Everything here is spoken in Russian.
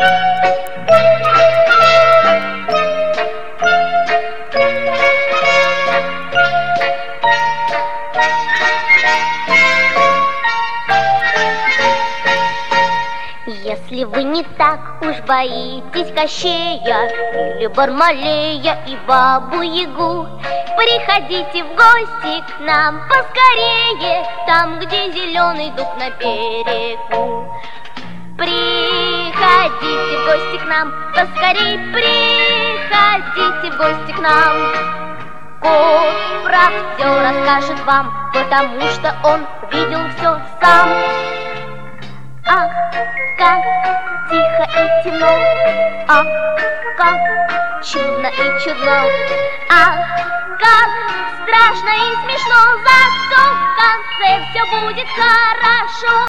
Если вы не так уж боитесь Кощея или Бармалея и Бабу-Ягу, приходите в гости к нам поскорее, там, где зеленый дуб на берегу. Приходите в гости к нам поскорей, приходите в гости к нам. Кот про все расскажет вам, потому что он видел все сам. Ах, как тихо и темно, ах, как чудно и чудно, ах, как страшно и смешно, зато в конце все будет хорошо.